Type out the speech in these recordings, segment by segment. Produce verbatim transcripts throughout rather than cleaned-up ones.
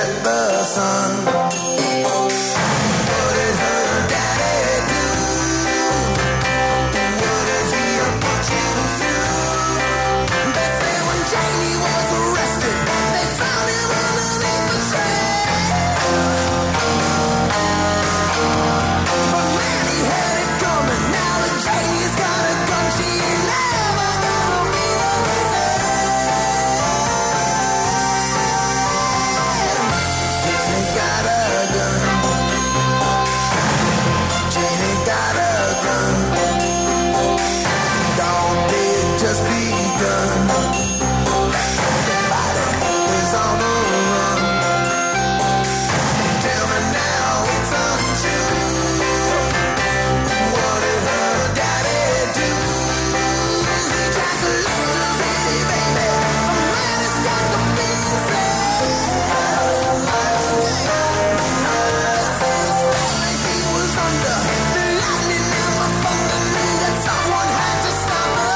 at the sun. What did her daddy do? What did he put you through? They say when Jamie was arrested, they found him underneath the train. But man, he had it coming. Now that Jamie's got a gun, she ain't never gonna be the same. Janie got a gun. Janie got a gun. Dog did just begun. Everybody is on the run. Tell me now it's untrue. What did her daddy do? He just a little bitty baby. A man has got to be saved. He was under the lightning and the thunder knew that someone had to stop the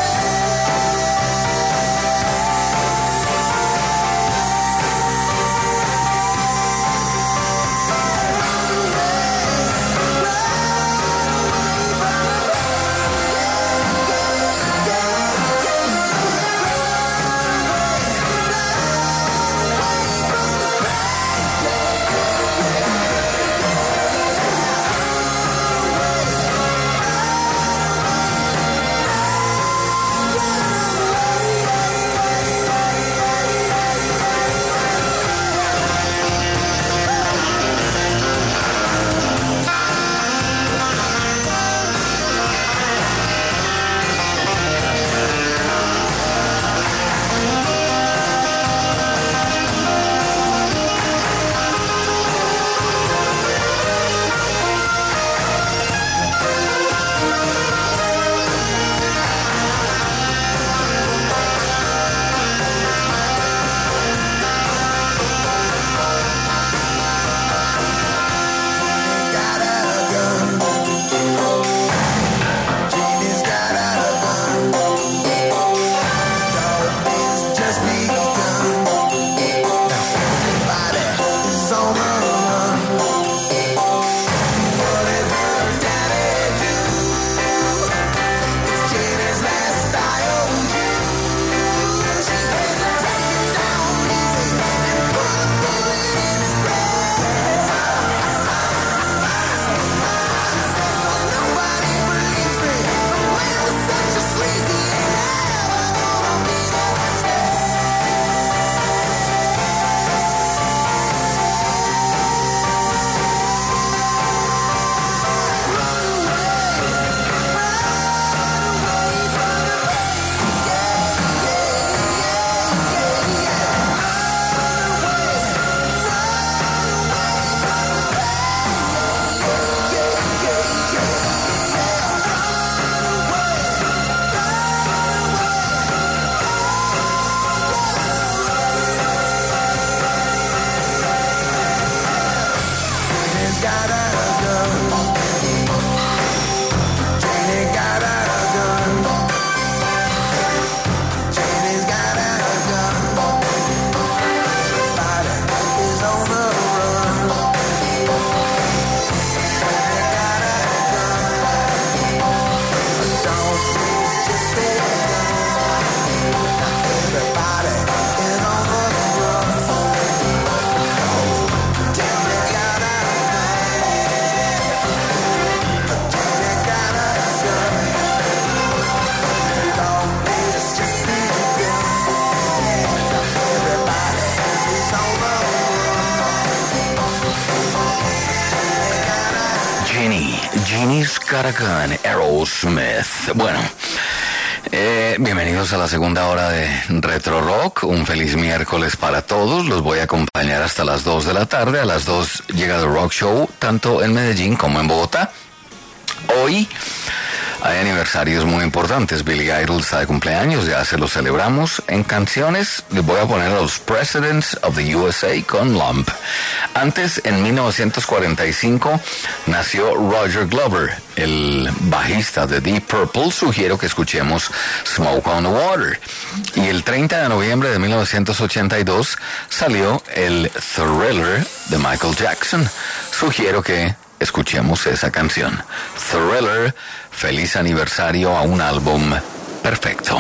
Janie's Got a Gun, Aerosmith. Bueno, eh, bienvenidos a la segunda hora de Retro Rock. Un feliz miércoles para todos. Los voy a acompañar hasta las dos de la tarde. A las dos llega The Rock Show, tanto en Medellín como en Bogotá. Hoy Hay aniversarios muy importantes. Billy Idol está de cumpleaños, ya se lo celebramos. En canciones les voy a poner a los Presidents of the U S A con Lump. Antes, en mil novecientos cuarenta y cinco, nació Roger Glover, el bajista de Deep Purple. Sugiero que escuchemos Smoke on the Water. Y el treinta de noviembre de mil novecientos ochenta y dos salió el Thriller de Michael Jackson. Sugiero que escuchemos esa canción. Thriller, feliz aniversario a un álbum perfecto.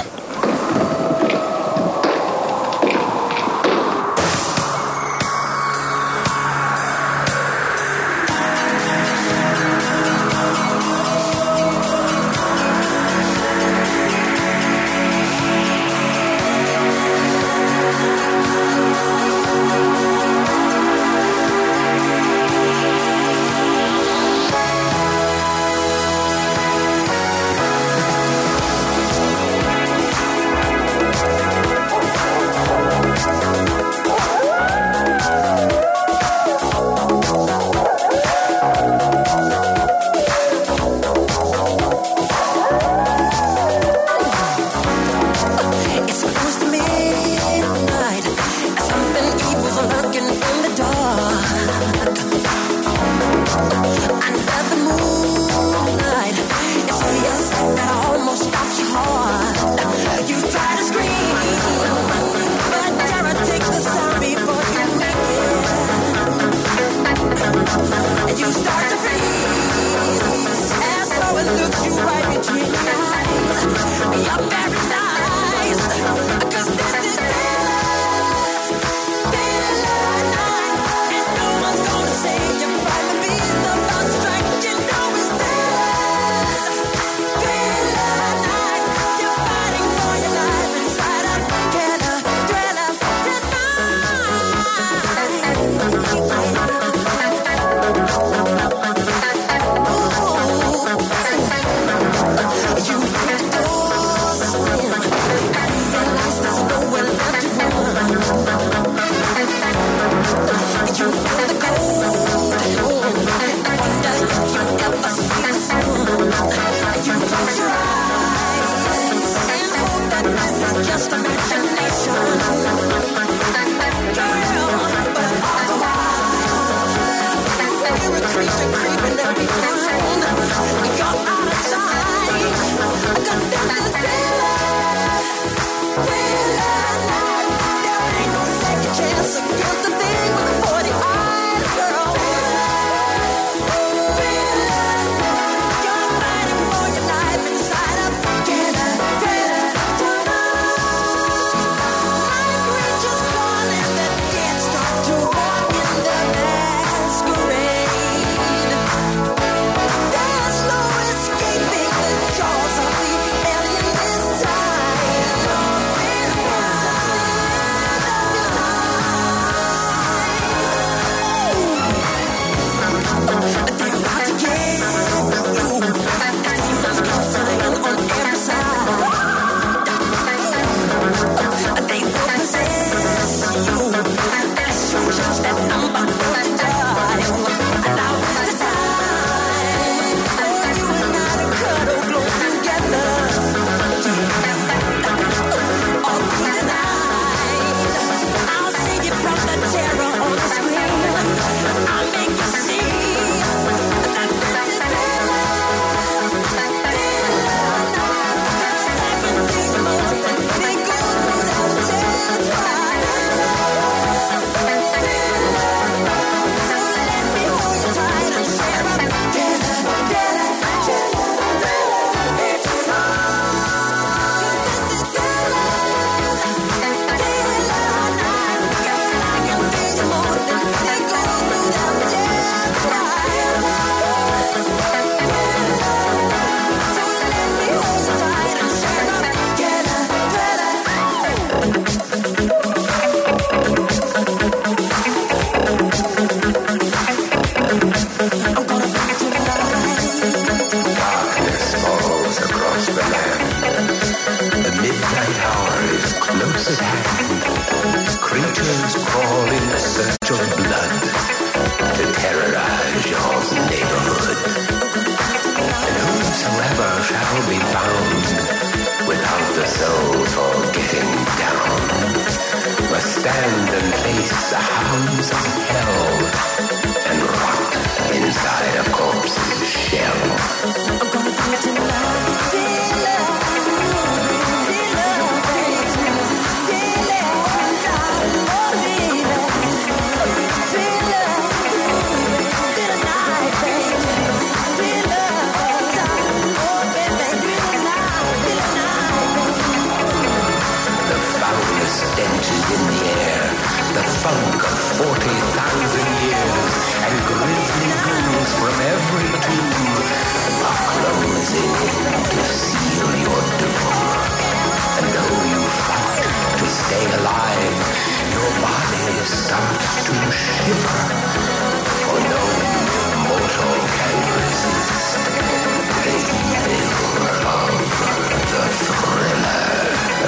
stand and face the hounds of hell and rot inside a corpse's shell. I'm gonna do it tonight, dear love, dear love, baby, dear love, darling, oh, dear love, dear love, dear tonight, baby, dear love, darling, oh, baby, dear tonight, dear tonight, baby. The foulest stench is in the air, the funk of forty thousand years, and grisly ghouls from every tomb are closing in to seal your doom. And though you fight to stay alive, your body starts to shiver, for no mortal can resist the evil of the thriller.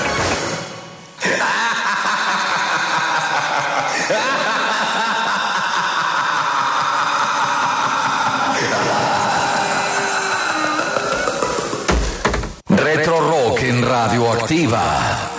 Retro Rock in Radioattiva.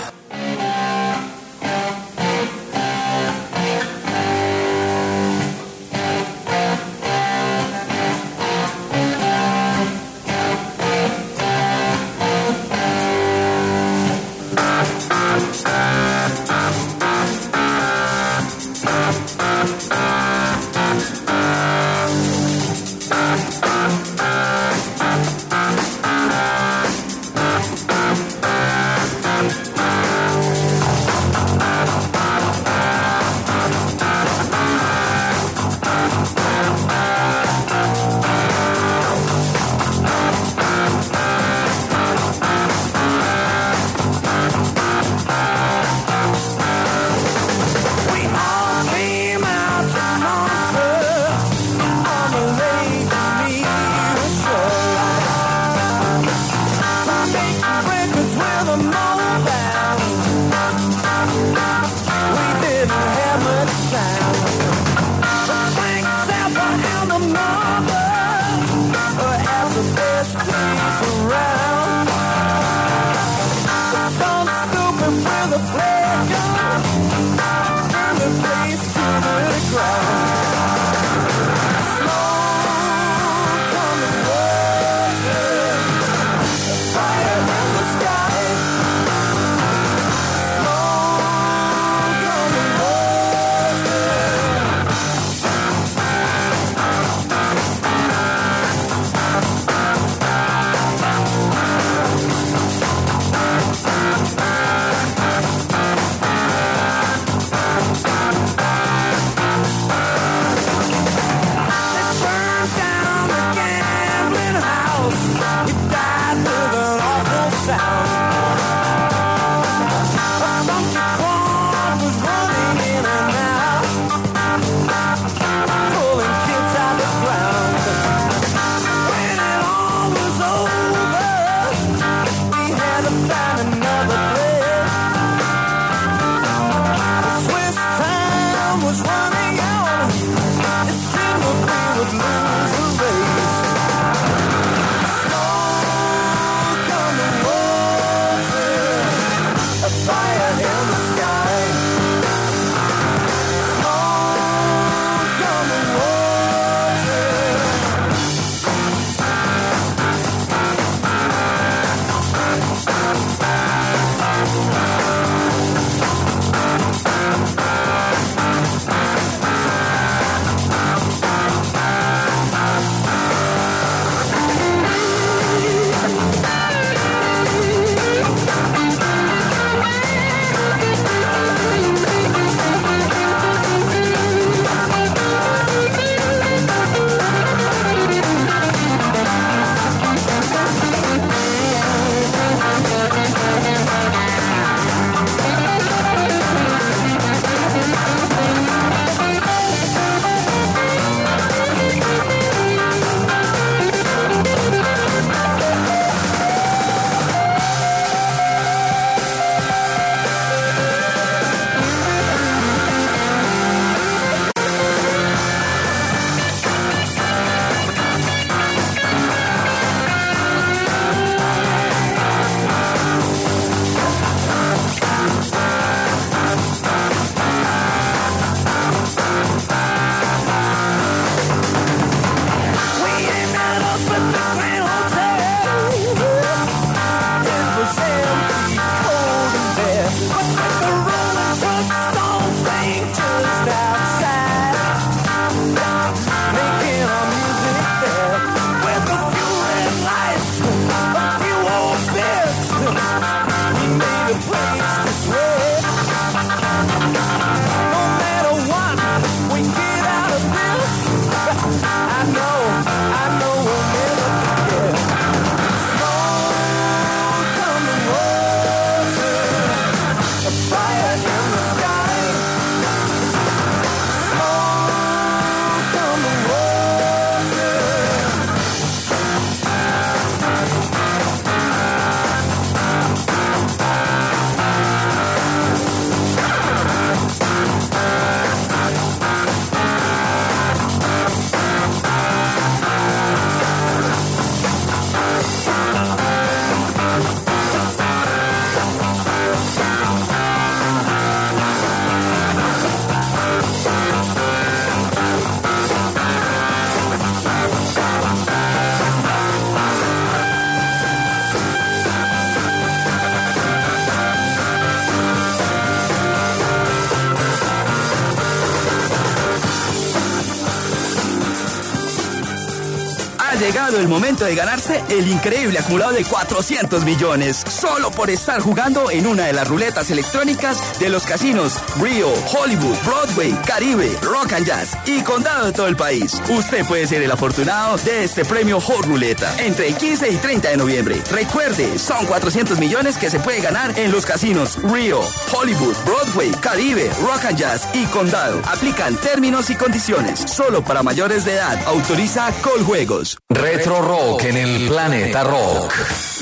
llegado el momento de ganarse el increíble acumulado de cuatrocientos millones, solo por estar jugando en una de las ruletas electrónicas de los casinos Rio, Hollywood, Broadway, Caribe, Rock and Jazz y Condado de todo el país. Usted puede ser el afortunado de este premio Hot Ruleta entre el quince y treinta de noviembre. Recuerde, son cuatrocientos millones que se puede ganar en los casinos Rio, Hollywood, Broadway, Caribe, Rock and Jazz y Condado. Aplican términos y condiciones. Solo para mayores de edad. Autoriza Coljuegos. Retro Rock en el Planeta Rock.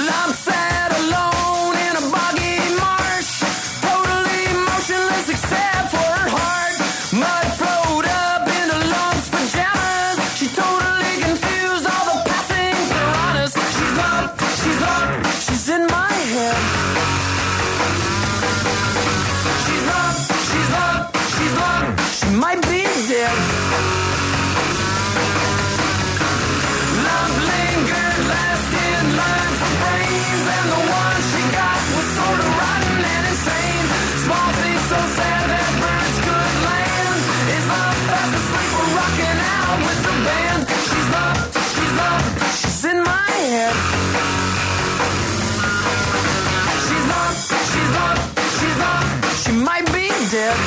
Might be dead. Love lingered last in line for brains, and the one she got was sort of rotten and insane. Small things so sad that birds could land. Is love fast asleep or rocking out with the band? She's up, she's up, she's in my head. She's up, she's up, she's up, she might be dead.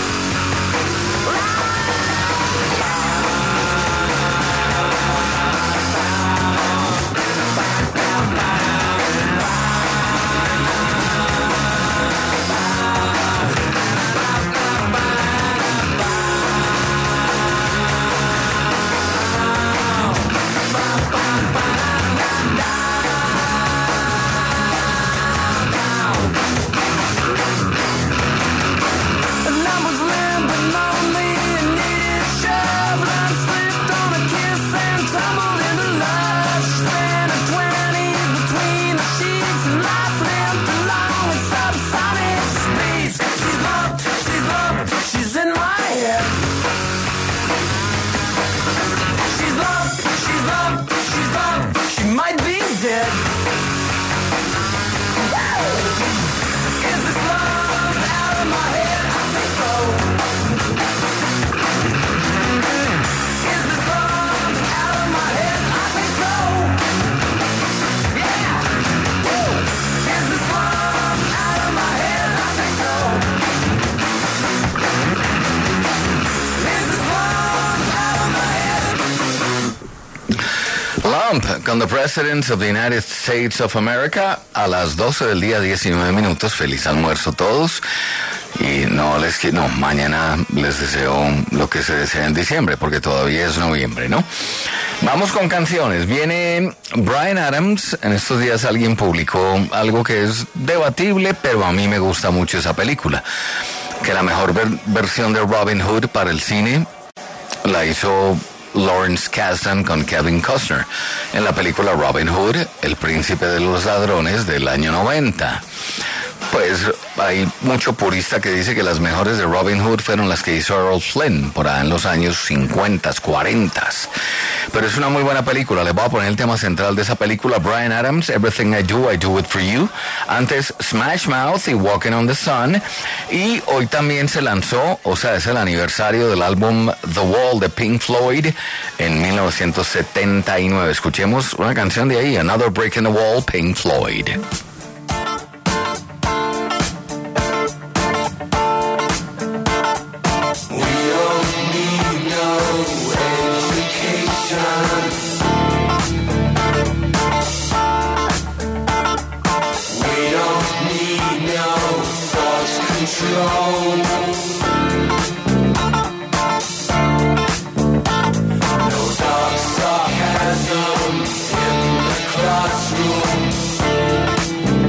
Trump con The President of the United States of America a las doce del día, diecinueve minutos. Feliz almuerzo todos. Y no les qui- no, mañana les deseo lo que se desea en diciembre, porque todavía es noviembre, ¿no? Vamos con canciones. Viene Bryan Adams. En estos días alguien publicó algo que es debatible, pero a mí me gusta mucho esa película. Que la mejor ver- versión de Robin Hood para el cine la hizo Lawrence Kasdan con Kevin Costner en la película Robin Hood, el príncipe de los ladrones del año noventa. Pues hay mucho purista que dice que las mejores de Robin Hood fueron las que hizo Errol Flynn por ahí en los años cincuenta, cuarenta. Pero es una muy buena película. Les voy a poner el tema central de esa película, Bryan Adams, Everything I Do, I Do It For You. Antes Smash Mouth y Walking on the Sun. Y hoy también se lanzó, o sea, es el aniversario del álbum The Wall de Pink Floyd en mil novecientos setenta y nueve. Escuchemos una canción de ahí, Another Break in the Wall, Pink Floyd. Classroom in the classroom.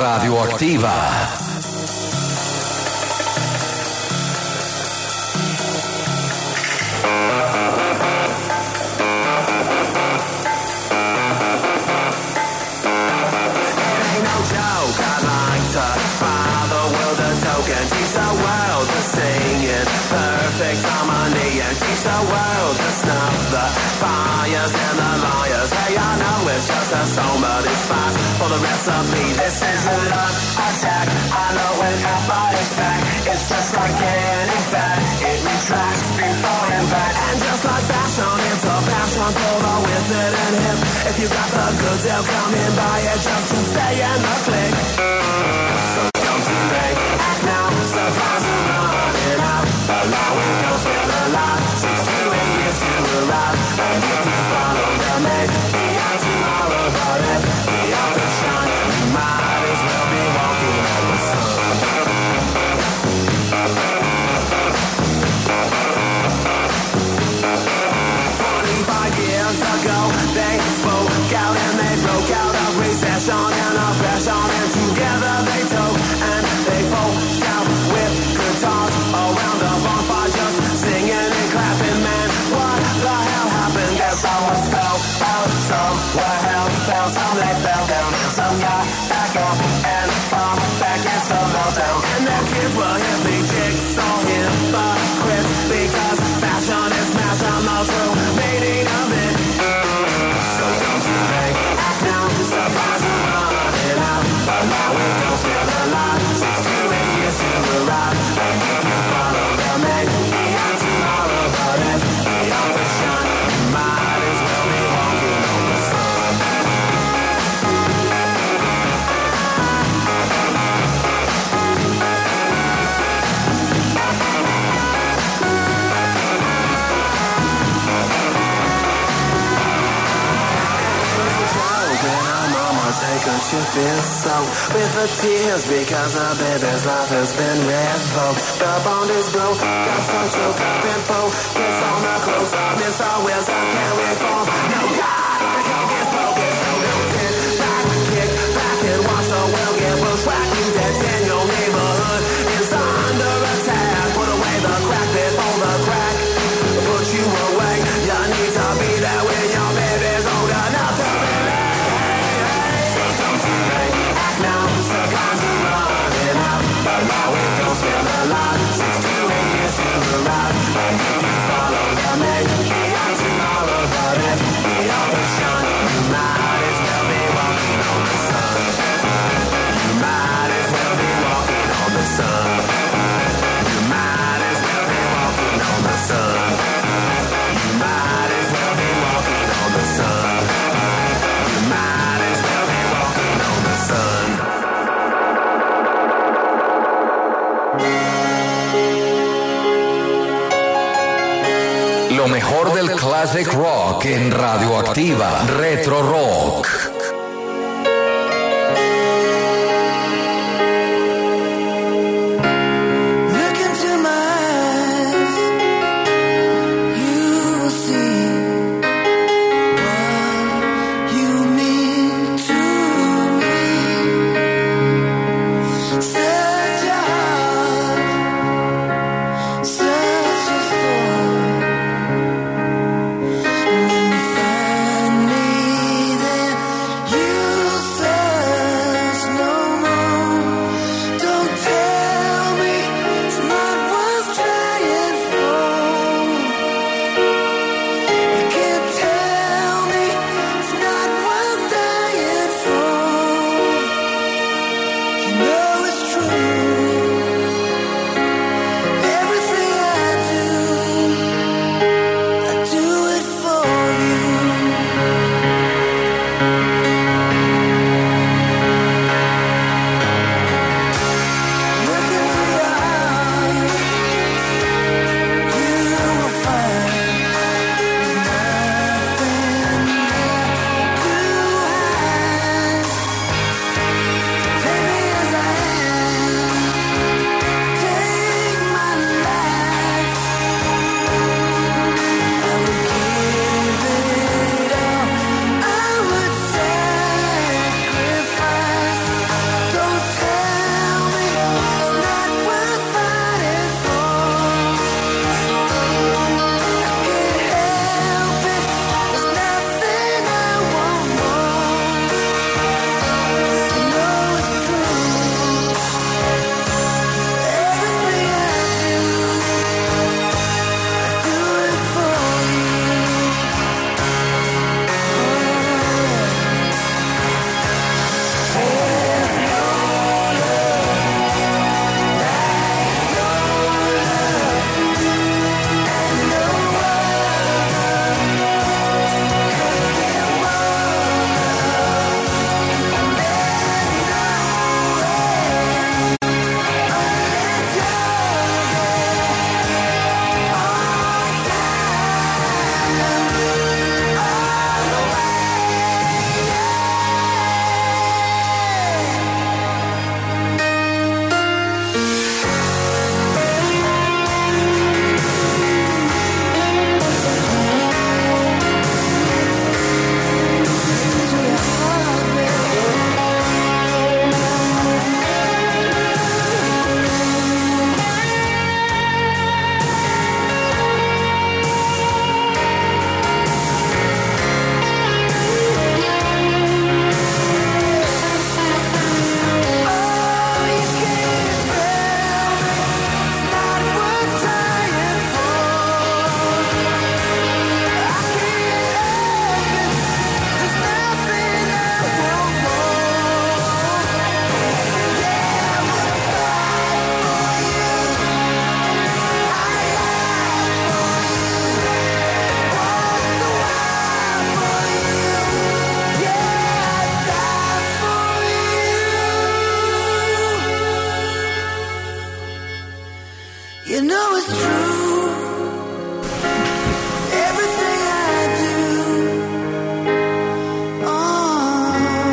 Radioactiva. Perfect harmony and teach the world to snuff the fires and the liars. Hey, I know it's just a song, but it's fast for the recipe. This is a love attack. I know whenever it's back, it's just like getting fat. It retracts before impact, and just like fashion, it's a passion for the wizard and hip. If you got the goods, they'll come in by it just to stay in the click. So don't delay, act now, surprise and run it out. Allowing girls with a lot, six to eight years to arrive. And if you follow them, maybe on tomorrow. But if the authors shine, you might as well be walking on the sun. Twenty-five years ago, they spoke out and they broke out of recession and oppression, and together they took and they folk out with guitars around the bonfire, just singing and clapping. Man, what the hell happened? Guess I was spelled out. Some were held down, some they fell down, and some got back up and fought back against the meltdown. And their kids were hippie chicks, so hypocrites, because fashion is smashing the true meaning of it. So don't delay, act now, surprise and run it out. But now we don't still alive, six to eight years to arrive. And if you follow them, maybe on tomorrow. But if the authors shine, you might as well be walking on the sun. Cause you feel so with the tears because the baby's life has been revoked. The bond is broke, got such a cup and focus on the close up. Mister Wilson can't reform. No God, the coke is broken, so don't sit back, kick back and watch the world get bushwhacked. You dead ten, your neighborhood is under attack. Put away the crack before the crack put you away. You need to be there when your baby's old enough to be there. Act now, surprise and run it out. But now we don't still alive, six to eight years to arrive. And if you follow them, maybe on tomorrow. But if the authors shine, you might as well be walking on the sun. You might as well be walking on the sun. You might as well be walking on the sun. You might as well be walking on the sun. You might as well be walking on the sun. Lo mejor del classic rock en Radioactiva. Retro Rock. Look into my eyes, you will see what you mean to me. Such a heart, such a soul. And when you find me, then You know it's true. Everything I do, oh,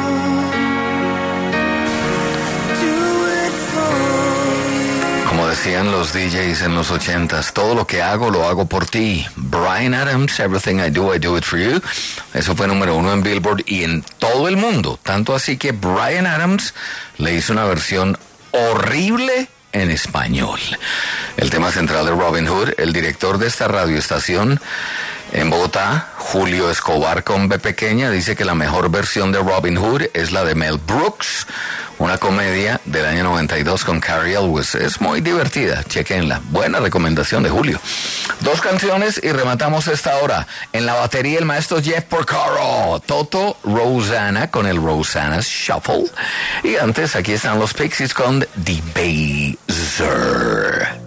do it for you. Como decían los D Js en los ochentas, todo lo que hago, lo hago por ti. Bryan Adams, Everything I Do, I Do It For You. Eso fue número uno en Billboard y en todo el mundo. Tanto así que Bryan Adams le hizo una versión horrible en español. El tema central de Robin Hood, el director de esta radioestación en Bogotá, Julio Escobar con B pequeña, dice que la mejor versión de Robin Hood es la de Mel Brooks, una comedia del año noventa y dos con Cary Elwes. Es muy divertida, chequenla. Buena recomendación de Julio. Dos canciones y rematamos esta hora. En la batería el maestro Jeff Porcaro, Toto Rosanna con el Rosanna's Shuffle. Y antes aquí están los Pixies con The Baser.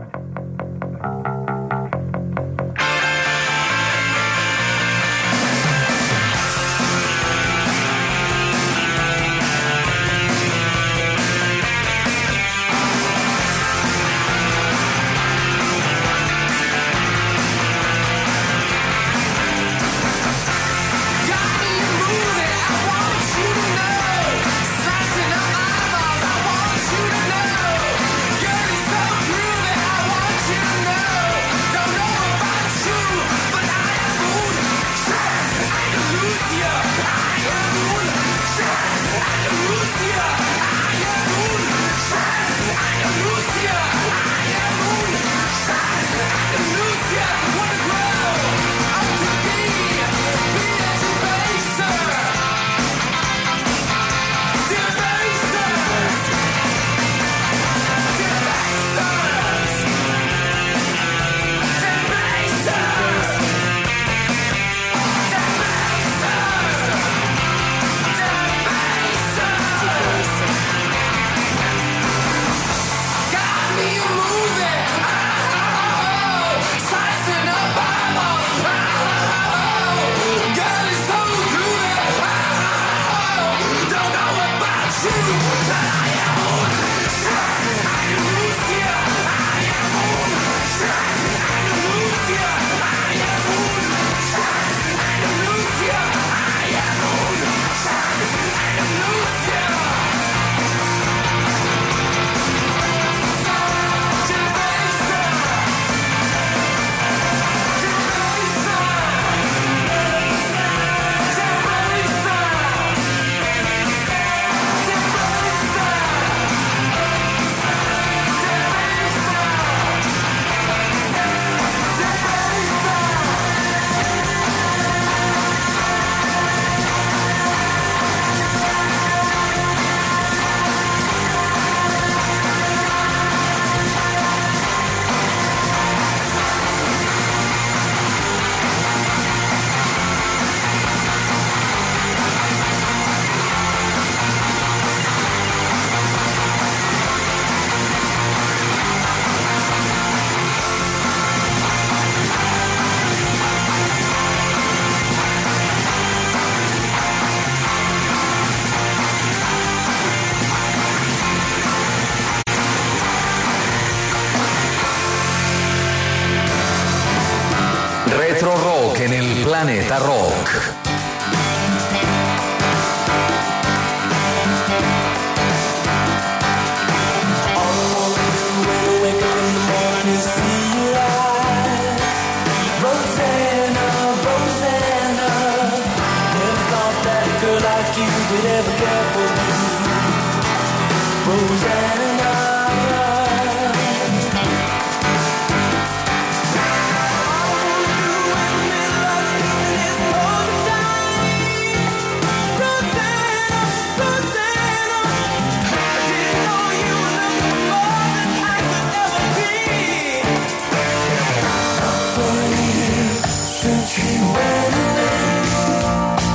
Retro Rock en el Planeta Rock.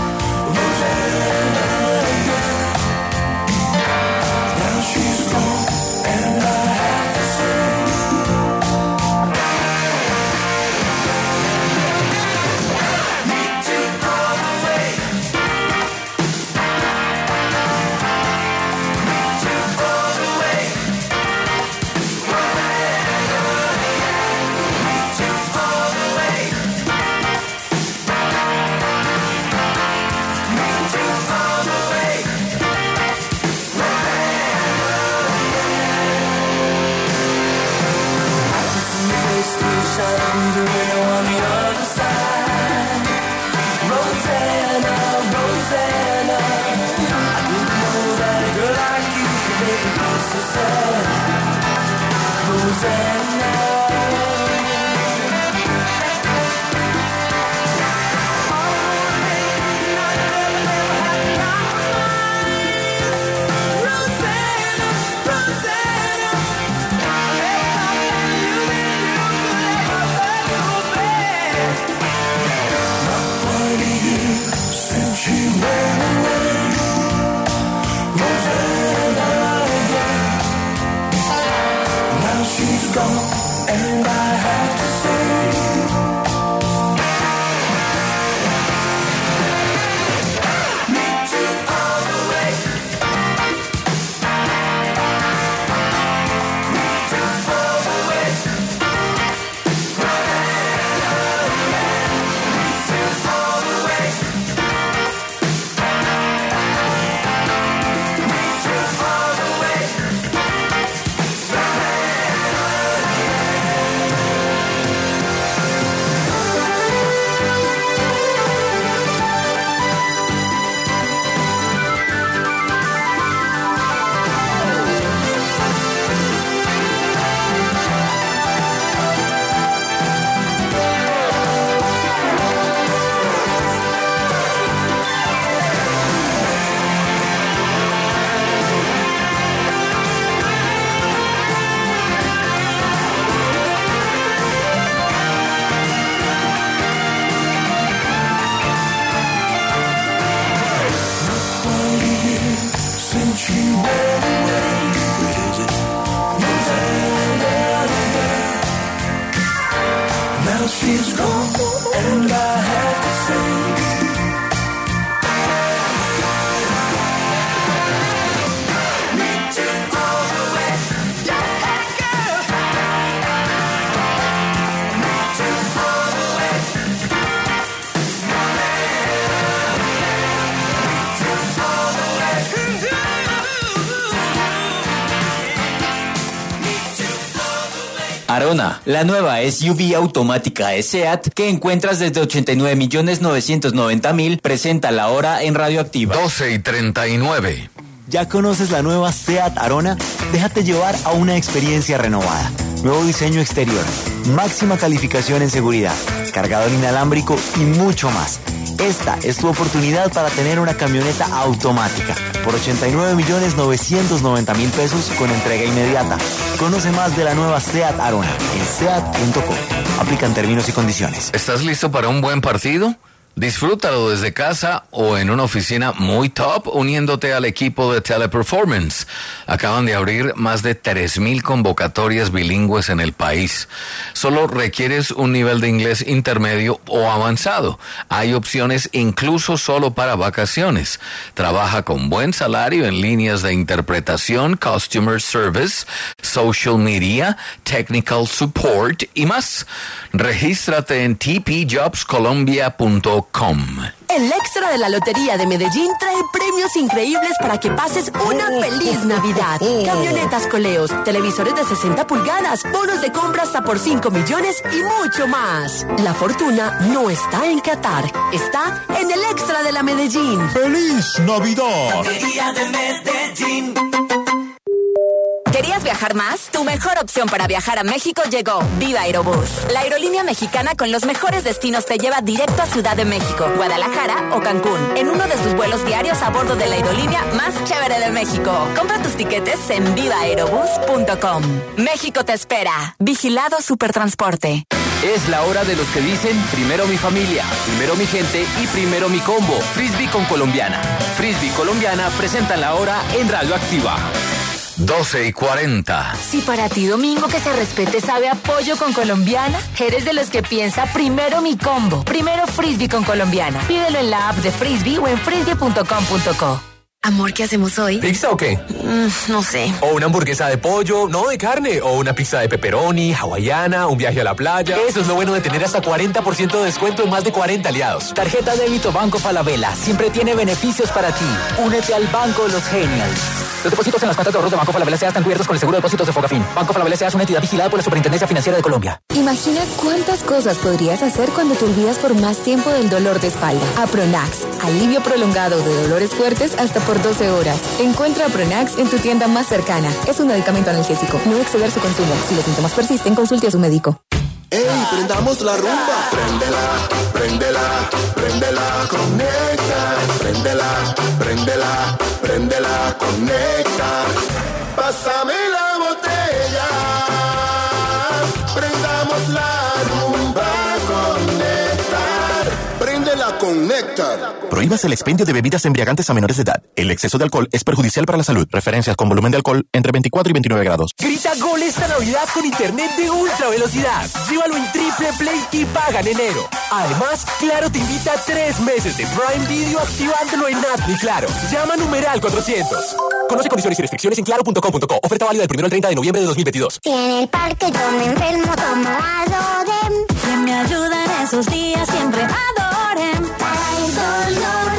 Now she's gone. Arona, la nueva S U V automática de SEAT que encuentras desde ochenta y nueve millones novecientos noventa mil, presenta la hora en Radioactiva. doce y treinta y nueve. ¿Ya conoces la nueva SEAT Arona? Déjate llevar a una experiencia renovada. Nuevo diseño exterior, máxima calificación en seguridad, cargador inalámbrico y mucho más. Esta es tu oportunidad para tener una camioneta automática por ochenta y nueve millones novecientos noventa mil pesos con entrega inmediata. Conoce más de la nueva SEAT Arona en seat punto com. Aplican términos y condiciones. ¿Estás listo para un buen partido? Disfrútalo desde casa o en una oficina muy top uniéndote al equipo de Teleperformance. Acaban de abrir más de tres mil convocatorias bilingües en el país. Solo requieres un nivel de inglés intermedio o avanzado. Hay opciones incluso solo para vacaciones. Trabaja con buen salario en líneas de interpretación, customer service, social media, technical support y más. Regístrate en t p jobs colombia punto com. El extra de la Lotería de Medellín trae premios increíbles para que pases una feliz Navidad. Camionetas Coleos, televisores de sesenta pulgadas, bonos de compra hasta por cinco millones y mucho más. La fortuna no está en Qatar, está en el extra de la Medellín. ¡Feliz Navidad! Lotería de Medellín. ¿Querías viajar más? Tu mejor opción para viajar a México llegó. Viva Aerobús. La aerolínea mexicana con los mejores destinos te lleva directo a Ciudad de México, Guadalajara o Cancún, en uno de sus vuelos diarios a bordo de la aerolínea más chévere de México. Compra tus tiquetes en viva aerobús punto com. México te espera. Vigilado Supertransporte. Es la hora de los que dicen primero mi familia, primero mi gente y primero mi combo. Frisbee con Colombiana. Frisbee Colombiana presentan la hora en Radioactiva. doce y cuarenta. Si para ti domingo que se respete sabe a pollo con Colombiana, eres de los que piensa primero mi combo, primero Frisbee con Colombiana. Pídelo en la app de Frisbee o en frisbee punto com punto co. Amor, ¿qué hacemos hoy? ¿Pizza o qué? Mm, no sé. O una hamburguesa de pollo, no de carne. O una pizza de pepperoni, hawaiana, un viaje a la playa. Eso es lo bueno de tener hasta cuarenta por ciento de descuento en más de cuarenta aliados. Tarjeta débito Banco Falabella siempre tiene beneficios para ti. Únete al Banco Los Genials. Los depósitos en las cuentas de ahorros de Banco Falabella S A están cubiertos con el seguro de depósitos de Fogafín. Banco Falabella S A es una entidad vigilada por la Superintendencia Financiera de Colombia. Imagina cuántas cosas podrías hacer cuando te olvidas por más tiempo del dolor de espalda. Apronax, alivio prolongado de dolores fuertes hasta por por doce horas. Encuentra Pronax en tu tienda más cercana. Es un medicamento analgésico. No exceder su consumo. Si los síntomas persisten, consulte a su médico. ¡Ey, prendamos la rumba! Préndela, préndela, préndela, conecta. Préndela, préndela, préndela, conecta. Pásame la botella. Prendamos la rumba, conectar. Préndela con Néctar. Prohíbas el expendio de bebidas embriagantes a menores de edad. El exceso de alcohol es perjudicial para la salud. Referencias con volumen de alcohol entre veinticuatro y veintinueve grados. Grita gol esta Navidad con internet de ultra velocidad. Llévalo en Triple Play y paga en enero. Además, Claro te invita a tres meses de Prime Video activándolo en App Mi Claro. Llama numeral cuatrocientos. Conoce condiciones y restricciones en claro punto com punto co. Oferta válida del primero al treinta de noviembre de dos mil veintidós. Si en el parque yo me enfermo, tomo Adorem. Que me ayuda en esos días, siempre Adorem. Para el dolor,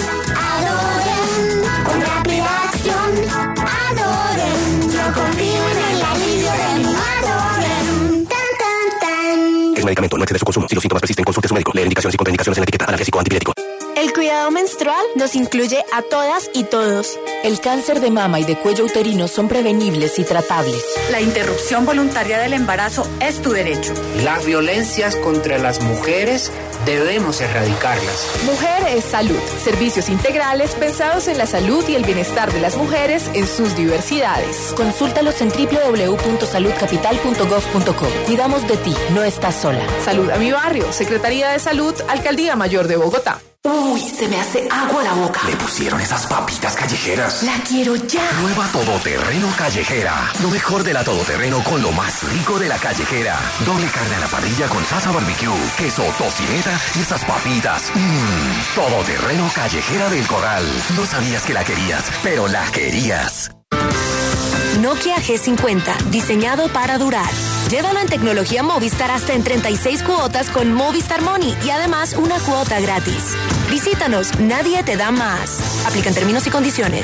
Adorem. Con rápida acción, Adorem. Yo confío en el alivio de mi Adorem. Tan, tan, tan. Es medicamento, no excede su consumo. Si los síntomas persisten, consulte a su médico. Leer indicaciones y contraindicaciones en la etiqueta. Analgésico antipirético. El cuidado menstrual nos incluye a todas y todos. El cáncer de mama y de cuello uterino son prevenibles y tratables. La interrupción voluntaria del embarazo es tu derecho. Las violencias contra las mujeres debemos erradicarlas. Mujer es salud. Servicios integrales pensados en la salud y el bienestar de las mujeres en sus diversidades. Consúltalos en doble u doble u doble u punto salud capital punto gov punto co. Cuidamos de ti, no estás sola. Salud a mi barrio. Secretaría de Salud, Alcaldía Mayor de Bogotá. Uy, se me hace agua la boca. Le pusieron esas papitas callejeras. La quiero ya. Nueva Todoterreno Callejera. Lo mejor de la Todoterreno con lo más rico de la callejera. Doble carne a la parrilla con salsa barbecue, queso, tocineta y esas papitas. Mmm, Todoterreno Callejera del Corral. No sabías que la querías, pero la querías. Nokia G cincuenta, diseñado para durar. Llévalo en tecnología Movistar hasta en treinta y seis cuotas con Movistar Money y además una cuota gratis. Visítanos, nadie te da más. Aplican términos y condiciones.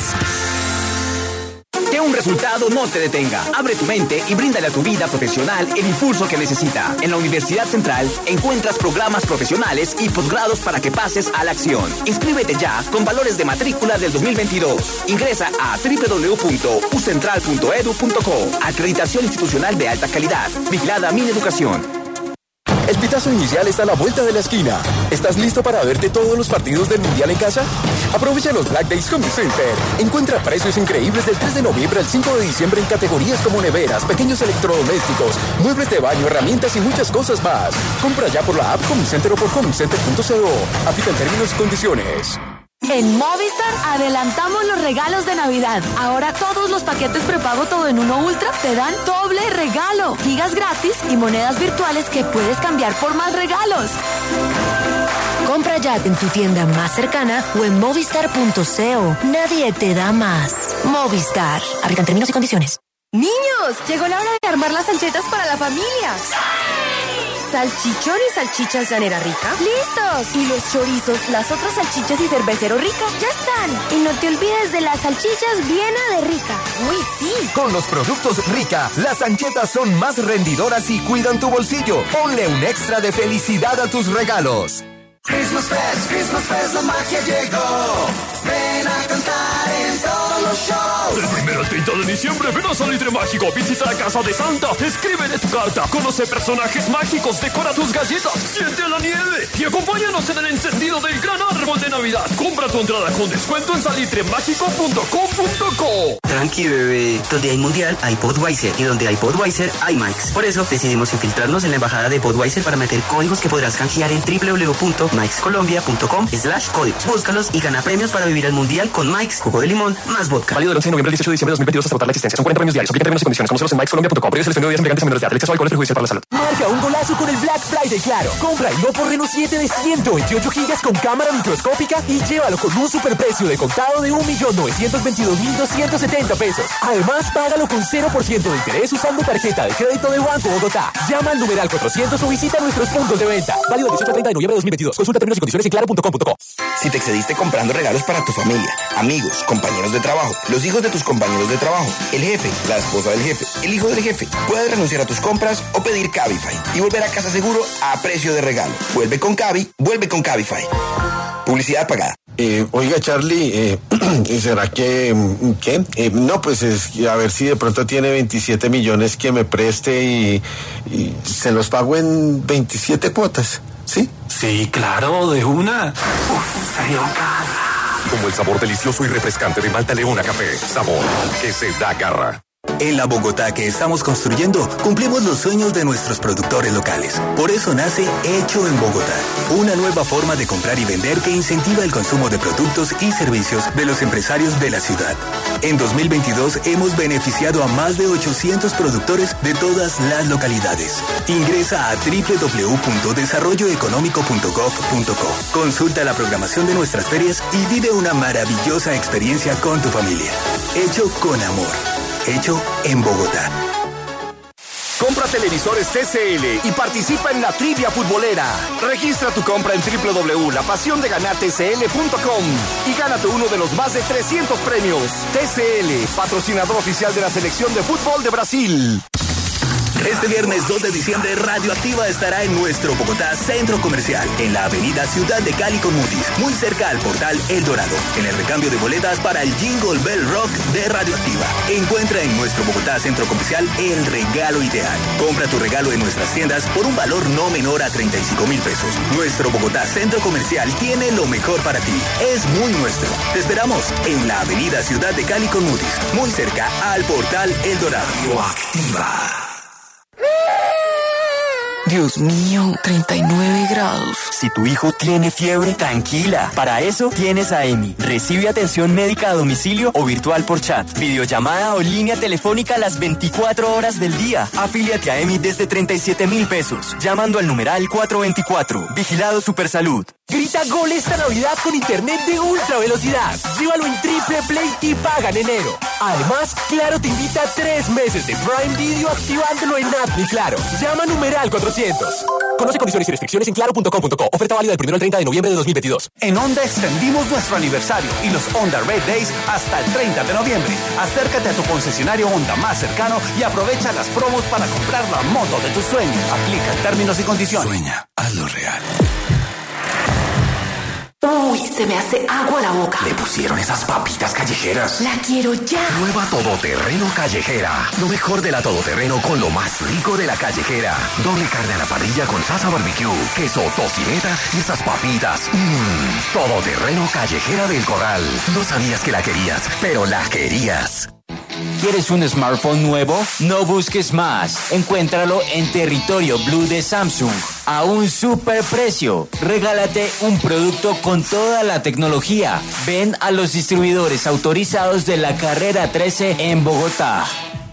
Que un resultado no te detenga. Abre tu mente y bríndale a tu vida profesional el impulso que necesita. En la Universidad Central encuentras programas profesionales y posgrados para que pases a la acción. Inscríbete ya con valores de matrícula del dos mil veintidós. Ingresa a doble u doble u doble u punto u central punto edu punto co. Acreditación institucional de alta calidad. Vigilada Mineducación. El pitazo inicial está a la vuelta de la esquina. ¿Estás listo para verte todos los partidos del Mundial en casa? Aprovecha los Black Days Home Center. Encuentra precios increíbles del tres de noviembre al cinco de diciembre en categorías como neveras, pequeños electrodomésticos, muebles de baño, herramientas y muchas cosas más. Compra ya por la app Home Center o por home center punto co. Aplican términos y condiciones. En Movistar adelantamos los regalos de Navidad. Ahora todos los paquetes prepago todo en uno Ultra te dan doble regalo. Gigas gratis y monedas virtuales que puedes cambiar por más regalos. Compra ya en tu tienda más cercana o en movistar punto co. Nadie te da más. Movistar. Aplican términos y condiciones. Niños, llegó la hora de armar las salchetas para la familia. ¿Salchichón y salchichas llanera rica? ¡Listos! ¿Y los chorizos, las otras salchichas y cervecero rica? ¡Ya están! Y no te olvides de las salchichas Viena de Rica. ¡Uy, sí! Con los productos Rica, las salchetas son más rendidoras y cuidan tu bolsillo. Ponle un extra de felicidad a tus regalos. Christmas Fest, Christmas Fest, la magia llegó. Ven a cantar en todos los shows. Del primero al treinta de diciembre, ven a Salitre Mágico. Visita la casa de Santa. Escríbele tu carta. Conoce personajes mágicos. Decora tus galletas. Siente la nieve. Y acompáñanos en el encendido del gran árbol de Navidad. Compra tu entrada con descuento en salitre mágico punto com punto co. Tranqui, bebé. Donde hay mundial, hay Budweiser. Y donde hay Budweiser, hay Mike's. Por eso decidimos infiltrarnos en la embajada de Budweiser para meter códigos que podrás canjear en doble u doble u doble u punto mikes colombia punto com slash códigos. Búscalos y gana premios para vivir el mundial con Mike's, jugo de limón, más vodka. Válido del once de noviembre al dieciocho de diciembre de dos mil veintidós hasta agotar la existencia. Son cuarenta premios diarios. Aplica términos y condiciones. Conócelos en mikes colombia punto com. Precios selección de bebidas embriagantes a menores de edad. El exceso de alcohol es perjudicial para la salud. Marca un golazo con el Black Friday Claro. Compra el Oppo Reno siete de ciento veintiocho gigas con cámara microscópica y llévalo con un superprecio de contado de un millón novecientos veintidós mil doscientos setenta pesos. Además, págalo con cero por ciento de interés usando tarjeta de crédito de Banco Bogotá. Llama al numeral cuatrocientos o visita nuestros puntos de venta. Válido del dieciocho al treinta de noviembre de dos mil veintidós. Consulta términos y condiciones en claro punto com punto co. Si te excediste comprando regalos para tu familia, amigos, compañeros de trabajo, los hijos de tus compañeros de trabajo, el jefe, la esposa del jefe, el hijo del jefe, puedes renunciar a tus compras o pedir Cabify y volver a casa seguro a precio de regalo. Vuelve con Cabi, vuelve con Cabify. Publicidad pagada. Eh, oiga, Charlie, eh, ¿será que, qué? Eh, no, pues es, a ver si de pronto tiene veintisiete millones que me preste y, y se los pago en veintisiete cuotas, ¿sí? Sí, claro, de una. Uf, frío, cara. Como el sabor delicioso y refrescante de Malta Leona Café. Sabor que se da garra. En la Bogotá que estamos construyendo, cumplimos los sueños de nuestros productores locales. Por eso nace Hecho en Bogotá, una nueva forma de comprar y vender que incentiva el consumo de productos y servicios de los empresarios de la ciudad. En dos mil veintidós hemos beneficiado a más de ochocientos productores de todas las localidades. Ingresa a doble u doble u doble u punto desarrollo económico punto gov punto co. Consulta la programación de nuestras ferias y vive una maravillosa experiencia con tu familia. Hecho con amor. Hecho en Bogotá. Compra televisores T C L y participa en la trivia futbolera. Registra tu compra en doble u doble u doble u punto la pasión de ganar t c l punto com y gánate uno de los más de trescientos premios. T C L, patrocinador oficial de la selección de fútbol de Brasil. Este viernes dos de diciembre, Radioactiva estará en nuestro Bogotá Centro Comercial, en la avenida Ciudad de Cali con Mutis, muy cerca al portal El Dorado, en el recambio de boletas para el Jingle Bell Rock de Radioactiva. Encuentra en nuestro Bogotá Centro Comercial el regalo ideal. Compra tu regalo en nuestras tiendas por un valor no menor a treinta y cinco mil pesos. Nuestro Bogotá Centro Comercial tiene lo mejor para ti. Es muy nuestro. Te esperamos en la avenida Ciudad de Cali con Mutis, muy cerca al portal El Dorado. Radioactiva. Dios mío, treinta y nueve grados. Si tu hijo tiene fiebre, tranquila. Para eso tienes a E M I. Recibe atención médica a domicilio o virtual por chat, videollamada o línea telefónica las veinticuatro horas del día. Afíliate a E M I desde treinta y siete mil pesos, llamando al numeral cuatrocientos veinticuatro. Vigilado Supersalud. Grita gol esta Navidad con internet de ultra velocidad. Llévalo en Triple Play y paga en enero. Además, Claro te invita a tres meses de Prime Video activándolo en App Mi Claro. Llama numeral cuatrocientos. Conoce condiciones y restricciones en claro punto com punto co. Oferta válida del primero al treinta de noviembre de dos mil veintidós. En Honda extendimos nuestro aniversario y los Honda Red Days hasta el treinta de noviembre. Acércate a tu concesionario Honda más cercano y aprovecha las promos para comprar la moto de tus sueños. Aplica términos y condiciones. Sueña, hazlo real. Uy, se me hace agua la boca. Le pusieron esas papitas callejeras. La quiero ya. Nueva Todoterreno Callejera. Lo mejor de la Todoterreno con lo más rico de la callejera. Doble carne a la parrilla con salsa barbecue, queso, tocineta y esas papitas. Mmm. Todoterreno Callejera del Corral. No sabías que la querías, pero la querías. ¿Quieres un smartphone nuevo? No busques más. Encuéntralo en Territorio Blue de Samsung a un super precio. Regálate un producto con toda la tecnología. Ven a los distribuidores autorizados de la Carrera trece en Bogotá.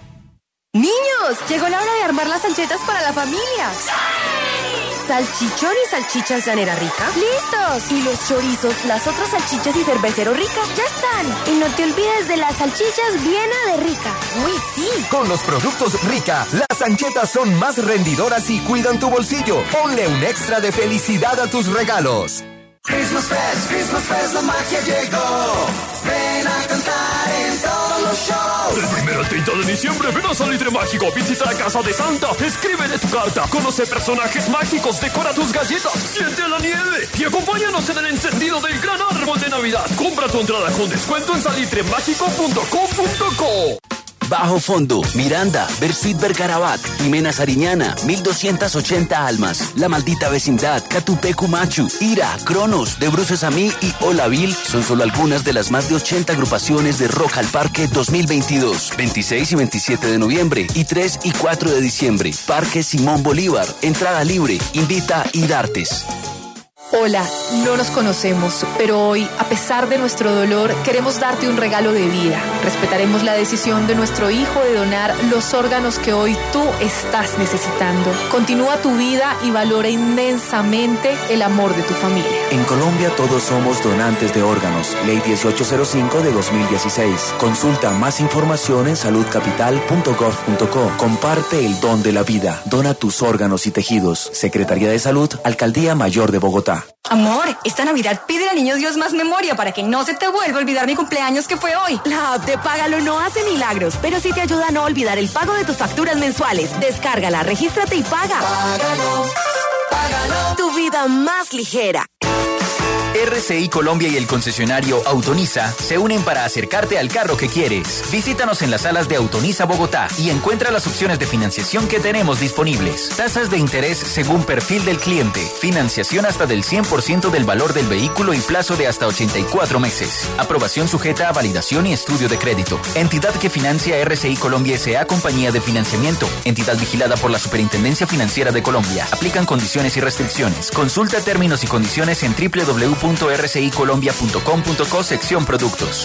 Niños, llegó la hora de armar las salchichas para la familia. ¿Salchichón y salchichas llanera rica? ¡Listos! ¿Y los chorizos, las otras salchichas y cervecero rica? ¡Ya están! Y no te olvides de las salchichas Viena de Rica. ¡Uy, sí! Con los productos Rica, las anchetas son más rendidoras y cuidan tu bolsillo. Ponle un extra de felicidad a tus regalos. Christmas Fest, Christmas Fest, la magia llegó. Ven a cantar en todos los shows. Del primero al treinta de diciembre, ven a Salitre Mágico, visita la casa de Santa, escríbele tu carta, conoce personajes mágicos, decora tus galletas, siente la nieve y acompáñanos en el encendido del gran árbol de Navidad. Compra tu entrada con descuento en salitre mágico punto com punto co. Bajo Fondo, Miranda, Bersuit Bergarabat, Jimena Sariñana, mil doscientas ochenta almas, La Maldita Vecindad, Catupecu Machu, Ira, Cronos, De Bruces a mí y Olavil son solo algunas de las más de ochenta agrupaciones de Rock al Parque dos mil veintidós, veintiséis y veintisiete de noviembre y tres y cuatro de diciembre. Parque Simón Bolívar, entrada libre, invita Idartes. Hola, no nos conocemos, pero hoy, a pesar de nuestro dolor, queremos darte un regalo de vida. Respetaremos la decisión de nuestro hijo de donar los órganos que hoy tú estás necesitando. Continúa tu vida y valora inmensamente el amor de tu familia. En Colombia todos somos donantes de órganos. Ley dieciocho cero cinco de dos mil dieciséis. Consulta más información en salud capital punto gov punto co. Comparte el don de la vida. Dona tus órganos y tejidos. Secretaría de Salud, Alcaldía Mayor de Bogotá. Amor, esta Navidad pídele al niño Dios más memoria para que no se te vuelva a olvidar mi cumpleaños que fue hoy. La app de Págalo no hace milagros, pero sí te ayuda a no olvidar el pago de tus facturas mensuales. Descárgala, regístrate y paga. Págalo, págalo. Tu vida más ligera. R C I Colombia y el concesionario Autonisa se unen para acercarte al carro que quieres. Visítanos en las salas de Autonisa Bogotá y encuentra las opciones de financiación que tenemos disponibles. Tasas de interés según perfil del cliente. Financiación hasta del cien por ciento del valor del vehículo y plazo de hasta ochenta y cuatro meses. Aprobación sujeta a validación y estudio de crédito. Entidad que financia R C I Colombia S A Compañía de Financiamiento. Entidad vigilada por la Superintendencia Financiera de Colombia. Aplican condiciones y restricciones. Consulta términos y condiciones en doble u doble u doble u punto r c i colombia punto com punto co sección productos.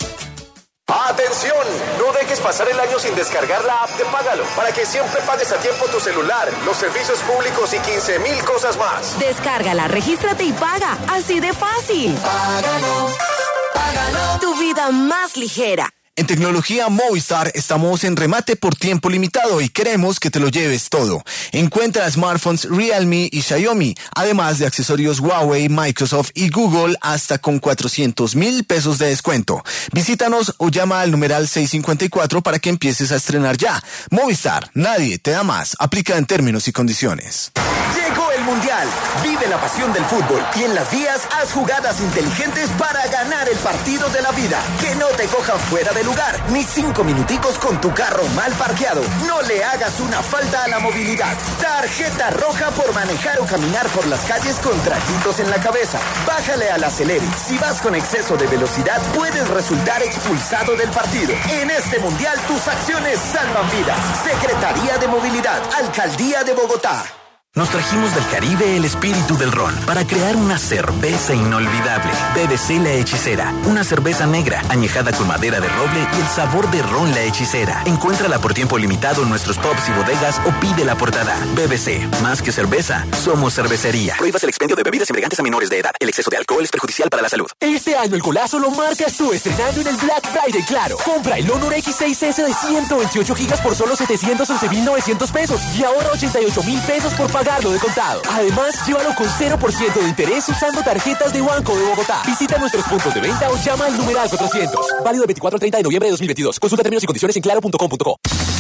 ¡Atención! No dejes pasar el año sin descargar la app de Págalo para que siempre pagues a tiempo tu celular, los servicios públicos y quince mil cosas más. Descárgala, regístrate y paga. Así de fácil. Págalo, págalo. Tu vida más ligera. En Tecnología Movistar estamos en remate por tiempo limitado y queremos que te lo lleves todo. Encuentra smartphones Realme y Xiaomi, además de accesorios Huawei, Microsoft y Google hasta con cuatrocientos mil pesos de descuento. Visítanos o llama al numeral seiscientos cincuenta y cuatro para que empieces a estrenar ya. Movistar, nadie te da más. Aplica en términos y condiciones. Llegó el Mundial. Vive la pasión del fútbol y en las vías haz jugadas inteligentes para ganar el partido de la vida. Que no te cojan fuera de lugar, ni cinco minuticos con tu carro mal parqueado. No le hagas una falta a la movilidad. Tarjeta roja por manejar o caminar por las calles con trajitos en la cabeza. Bájale al acelere. Si vas con exceso de velocidad, puedes resultar expulsado del partido. En este Mundial, tus acciones salvan vidas. Secretaría de Movilidad, Alcaldía de Bogotá. Nos trajimos del Caribe el espíritu del ron para crear una cerveza inolvidable. B B C La Hechicera, una cerveza negra añejada con madera de roble y el sabor de ron La Hechicera. Encuéntrala por tiempo limitado en nuestros pubs y bodegas o pídela por portada. B B C, más que cerveza, somos cervecería. Prohíbas el expendio de bebidas embriagantes a menores de edad. El exceso de alcohol es perjudicial para la salud. Este año el golazo lo marcas tú estrenando en el Black Friday Claro. Compra el Honor X seis S de ciento veintiocho gigas por solo setecientos once mil novecientos pesos y ahora ochenta y ocho mil pesos por pagarlo de contado. Además, llévalo con cero por ciento de interés usando tarjetas de Banco de Bogotá. Visita nuestros puntos de venta o llama al numeral cuatrocientos. Válido del veinticuatro al treinta de noviembre de dos mil veintidós. Consulta términos y condiciones en claro punto com punto co.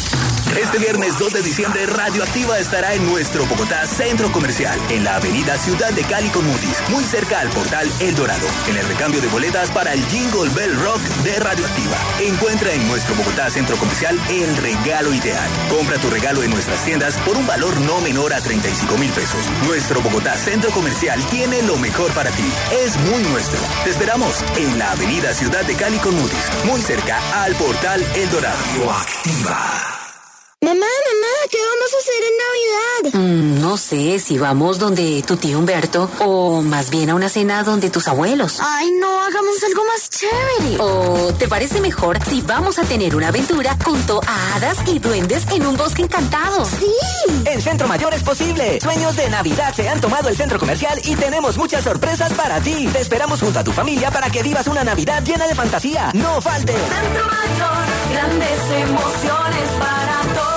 Este viernes dos de diciembre, Radioactiva estará en nuestro Bogotá Centro Comercial, en la avenida Ciudad de Cali con Mutis, muy cerca al portal El Dorado, en el recambio de boletas para el Jingle Bell Rock de Radioactiva. Encuentra en nuestro Bogotá Centro Comercial el regalo ideal. Compra tu regalo en nuestras tiendas por un valor no menor a treinta y cinco mil pesos. Nuestro Bogotá Centro Comercial tiene lo mejor para ti. Es muy nuestro. Te esperamos en la avenida Ciudad de Cali con Mutis, muy cerca al portal El Dorado. Radioactiva. Mamá, mamá, ¿qué vamos a hacer en Navidad? Mm, no sé, si vamos donde tu tío Humberto o más bien a una cena donde tus abuelos. Ay, no, hagamos algo más chévere. ¿O te parece mejor si vamos a tener una aventura junto a hadas y duendes en un bosque encantado? Sí. En Centro Mayor es posible. Sueños de Navidad se han tomado el centro comercial y tenemos muchas sorpresas para ti. Te esperamos junto a tu familia para que vivas una Navidad llena de fantasía. ¡No faltes! Centro Mayor, grandes emociones para todos.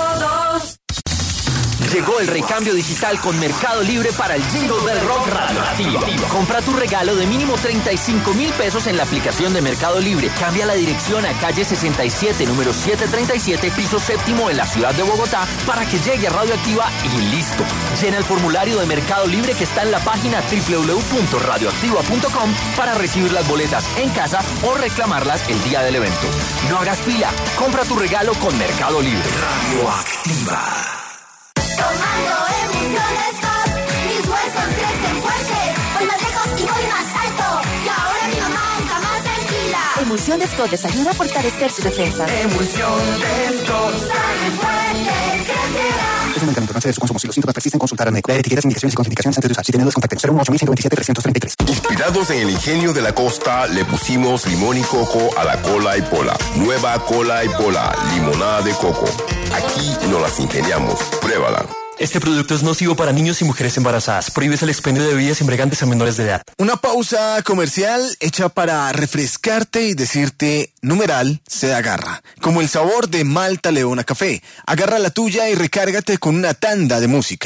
Llegó el recambio digital con Mercado Libre para el Jingle Bell Rock Radioactivo. Compra tu regalo de mínimo treinta y cinco mil pesos en la aplicación de Mercado Libre. Cambia la dirección a calle sesenta y siete, número setecientos treinta y siete, piso séptimo en la ciudad de Bogotá para que llegue a Radioactiva y listo. Llena el formulario de Mercado Libre que está en la página doble u doble u doble u punto radioactiva punto com para recibir las boletas en casa o reclamarlas el día del evento. No hagas fila. Compra tu regalo con Mercado Libre. Radioactiva. Tomando emociones top, mis huesos crecen fuertes, voy más lejos y voy más alto, y ahora mi mamá está más tranquila. Emulsión Scott les ayuda a fortalecer su defensa. Emulsión de Scott, sale fuerte, crecerá. Es un medicamento, no excede su consumo. Si los síntomas persisten, consultar al médico. Leer etiquetas, indicaciones y contraindicaciones antes de usar. Si tienen dudas, contacten cero uno ocho uno dos siete tres tres tres. Inspirados en el ingenio de la costa, le pusimos limón y coco a la cola y pola. Nueva cola y pola, limonada de coco. Aquí nos las ingeniamos. Pruébala. Este producto es nocivo para niños y mujeres embarazadas. Prohíbes el expendio de bebidas embriagantes a menores de edad. Una pausa comercial hecha para refrescarte y decirte, numeral, se agarra. Como el sabor de Malta Leona Café. Agarra la tuya y recárgate con una tanda de música.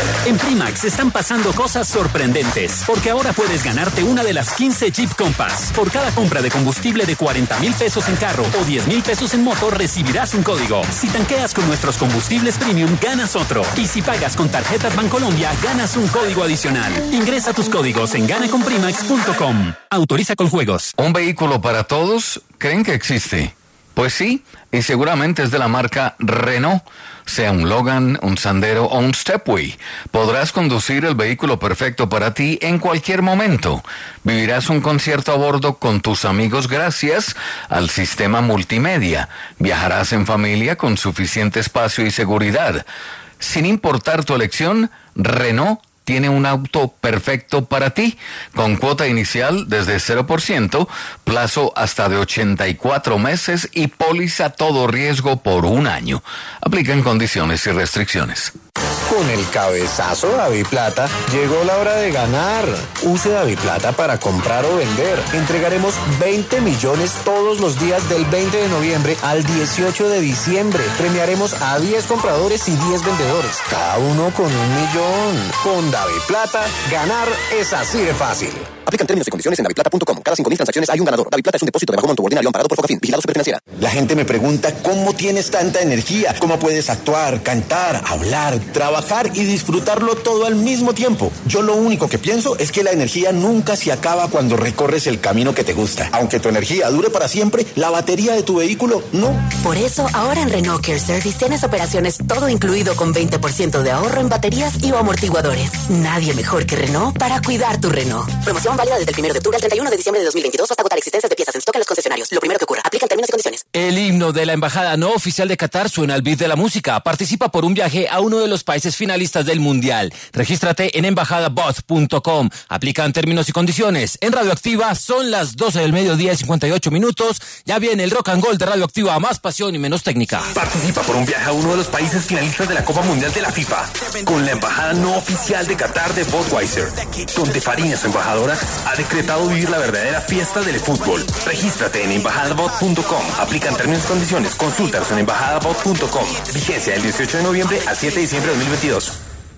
En Primax están pasando cosas sorprendentes, porque ahora puedes ganarte una de las quince Jeep Compass. Por cada compra de combustible de cuarenta mil pesos en carro o diez mil pesos en moto, recibirás un código. Si tanqueas con nuestros combustibles premium, ganas otro. Y si pagas con tarjetas Bancolombia, ganas un código adicional. Ingresa tus códigos en gana con primax punto com. Autoriza con juegos. ¿Un vehículo para todos? ¿Creen que existe? Pues sí, y seguramente es de la marca Renault. Sea un Logan, un Sandero o un Stepway, podrás conducir el vehículo perfecto para ti en cualquier momento. Vivirás un concierto a bordo con tus amigos gracias al sistema multimedia. Viajarás en familia con suficiente espacio y seguridad. Sin importar tu elección, Renault tiene un auto perfecto para ti, con cuota inicial desde cero por ciento, plazo hasta de ochenta y cuatro meses y póliza todo riesgo por un año. Aplican condiciones y restricciones. Con el cabezazo DaviPlata llegó la hora de ganar. Use DaviPlata para comprar o vender. Entregaremos veinte millones todos los días del veinte de noviembre al dieciocho de diciembre. Premiaremos a diez compradores y diez vendedores, cada uno con un millón. Con DaviPlata, ganar es así de fácil. Aplican términos y condiciones en daviplata punto com. Cada cinco mil transacciones hay un ganador. DaviPlata es un depósito de bajo monto ordinario amparado por Focafin. Vigilado Superfinanciera. La gente me pregunta cómo tienes tanta energía, cómo puedes actuar, cantar, hablar, trabajar y disfrutarlo todo al mismo tiempo. Yo lo único que pienso es que la energía nunca se acaba cuando recorres el camino que te gusta. Aunque tu energía dure para siempre, la batería de tu vehículo no. Por eso, ahora en Renault Care Service tienes operaciones todo incluido con veinte por ciento de ahorro en baterías y o amortiguadores. Nadie mejor que Renault para cuidar tu Renault. Promoción válida desde el primero de octubre al treinta y uno de diciembre de dos mil veintidós hasta agotar existencias de piezas en stock en los concesionarios. Lo primero que ocurra. Aplican términos y condiciones. El himno de la embajada no oficial de Qatar suena al beat de la música. Participa por un viaje a uno de los países finalistas del Mundial. Regístrate en embajada bot punto com. Aplican términos y condiciones. En Radioactiva son las doce del mediodía y cincuenta y ocho minutos. Ya viene el rock and roll de Radioactiva, más pasión y menos técnica. Participa por un viaje a uno de los países finalistas de la Copa Mundial de la FIFA con la embajada no oficial de Qatar de Budweiser, donde Farina, su embajadora, ha decretado vivir la verdadera fiesta del fútbol. Regístrate en embajada bot punto com. Aplican términos y condiciones. Consúltalos en embajada bot punto com. Vigencia del dieciocho de noviembre al siete de diciembre de dos mil veintidós.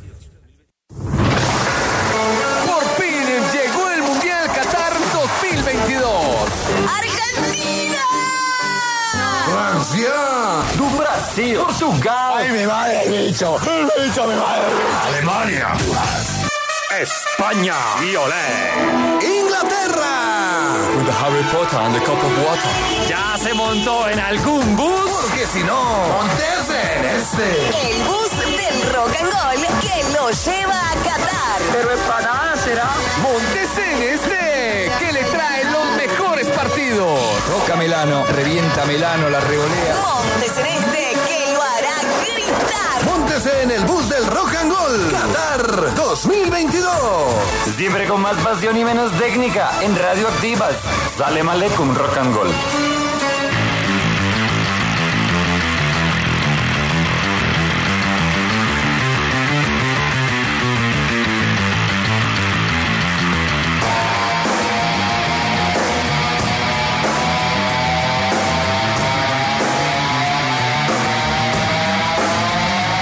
Por fin llegó el Mundial Qatar dos mil veintidós. ¡Argentina! ¡Francia! ¡Du Brasil! ¡Portugal! ¡Ay, mi madre, el bicho! ¡El bicho, mi madre! Alemania. España. Violé. ¡Inglaterra! With the Harry Potter and the cup of water. ¿Ya se montó en algún bus? Porque si no, montese en este. El bus del rock and roll que lo lleva a Qatar. Pero empanada será. Móntese en este, que le trae los mejores partidos. Roca Melano, revienta Melano, la revolea. Móntese en este, que lo hará gritar. Móntese en el bus del rock and roll. Qatar dos mil veintidós. Siempre con más pasión y menos técnica en Radioactivas. Sale Male con rock and roll.